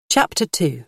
Chapter 2.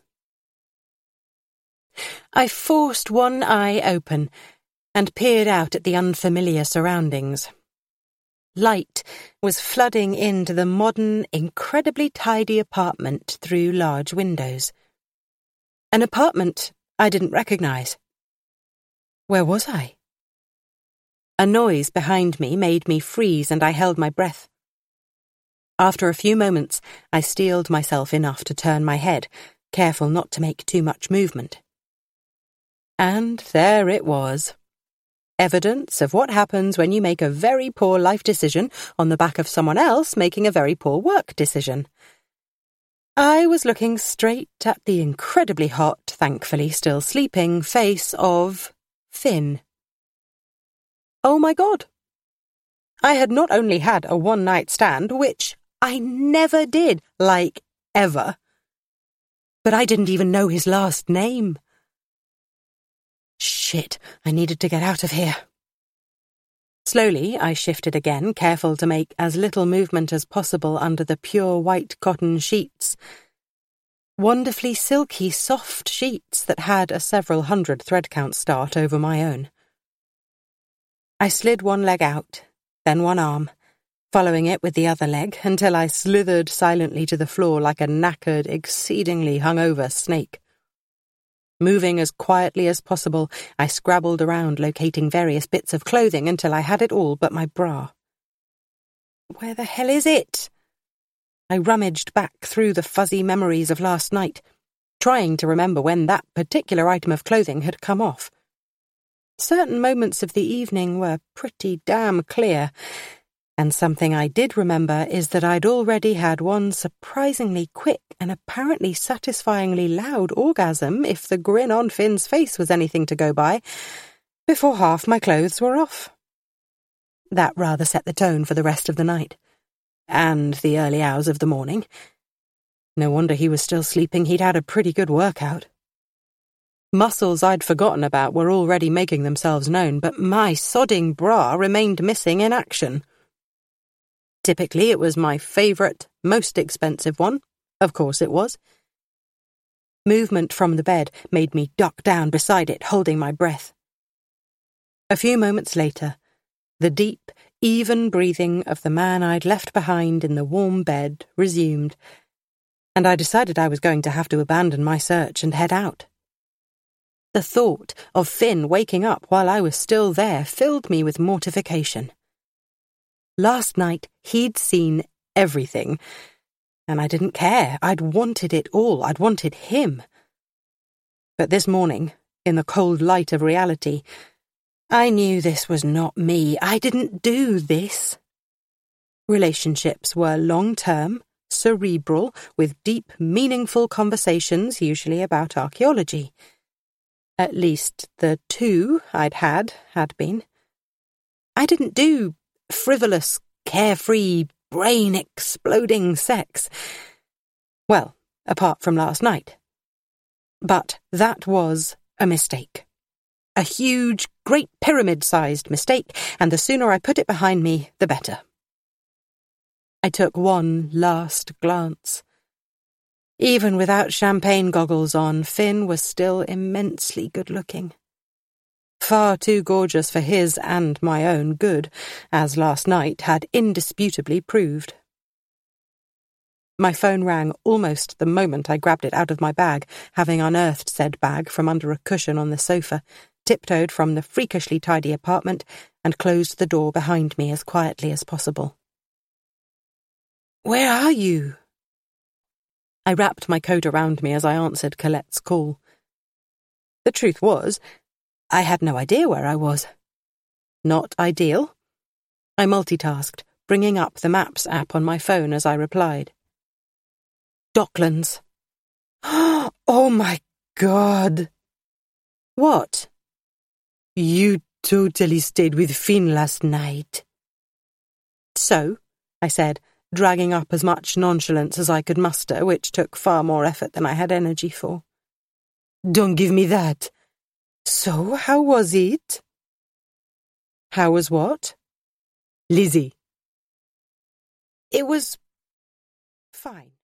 I forced one eye open and peered out at the unfamiliar surroundings. Light was flooding into the modern, incredibly tidy apartment through large windows. An apartment I didn't recognize. Where was I? A noise behind me made me freeze and I held my breath. After a few moments, I steeled myself enough to turn my head, careful not to make too much movement. And there it was. Evidence of what happens when you make a very poor life decision on the back of someone else making a very poor work decision. I was looking straight at the incredibly hot, thankfully still sleeping, face of Finn. Oh my God! I had not only had a one-night stand, which I never did, like, ever, but I didn't even know his last name. Shit, I needed to get out of here. Slowly, I shifted again, careful to make as little movement as possible under the pure white cotton sheets. Wonderfully silky, soft sheets that had a several hundred thread count start over my own. I slid one leg out, then one arm, following it with the other leg until I slithered silently to the floor like a knackered, exceedingly hungover snake. Moving as quietly as possible, I scrabbled around locating various bits of clothing until I had it all but my bra. Where the hell is it? I rummaged back through the fuzzy memories of last night, trying to remember when that particular item of clothing had come off. Certain moments of the evening were pretty damn clear, and something I did remember is that I'd already had one surprisingly quick and apparently satisfyingly loud orgasm, if the grin on Finn's face was anything to go by, before half my clothes were off. That rather set the tone for the rest of the night, and the early hours of the morning. No wonder he was still sleeping, he'd had a pretty good workout. Muscles I'd forgotten about were already making themselves known, but my sodding bra remained missing in action. Typically, it was my favourite, most expensive one. Of course it was. Movement from the bed made me duck down beside it, holding my breath. A few moments later, the deep, even breathing of the man I'd left behind in the warm bed resumed, and I decided I was going to have to abandon my search and head out. The thought of Finn waking up while I was still there filled me with mortification. Last night, he'd seen everything, and I didn't care. I'd wanted it all. I'd wanted him. But this morning, in the cold light of reality, I knew this was not me. I didn't do this. Relationships were long-term, cerebral, with deep, meaningful conversations, usually about archaeology. At least the two I'd had been. I didn't do frivolous, carefree, brain-exploding sex. Well, apart from last night. But that was a mistake. A huge, great pyramid-sized mistake, and the sooner I put it behind me, the better. I took one last glance. Even without champagne goggles on, Finn was still immensely good-looking. Far too gorgeous for his and my own good, as last night had indisputably proved. My phone rang almost the moment I grabbed it out of my bag, having unearthed said bag from under a cushion on the sofa, tiptoed from the freakishly tidy apartment, and closed the door behind me as quietly as possible. "Where are you?" I wrapped my coat around me as I answered Colette's call. The truth was, I had no idea where I was. Not ideal. I multitasked, bringing up the Maps app on my phone as I replied. Docklands. Oh my God! What? You totally stayed with Finn last night. So, I said, dragging up as much nonchalance as I could muster, which took far more effort than I had energy for. Don't give me that. So, how was it? How was what? Lizzie. It was fine.